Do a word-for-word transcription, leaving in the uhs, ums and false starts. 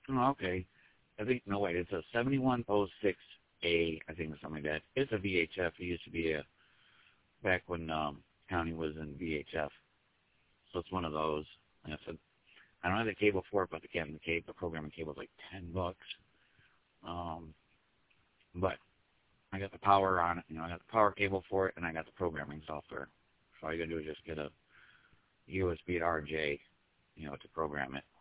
Oh, okay. I think, no, wait, it's a seventy-one oh six A, I think, or something like that. It's a V H F. It used to be a, back when um, county was in V H F. So it's one of those. And I said, I don't have the cable for it, but the cabin cable, the programming cable is like ten bucks. Um, but I got the power on it. You know, I got the power cable for it, and I got the programming software. So all you gotta do is just get a U S B to R J, you know, to program it.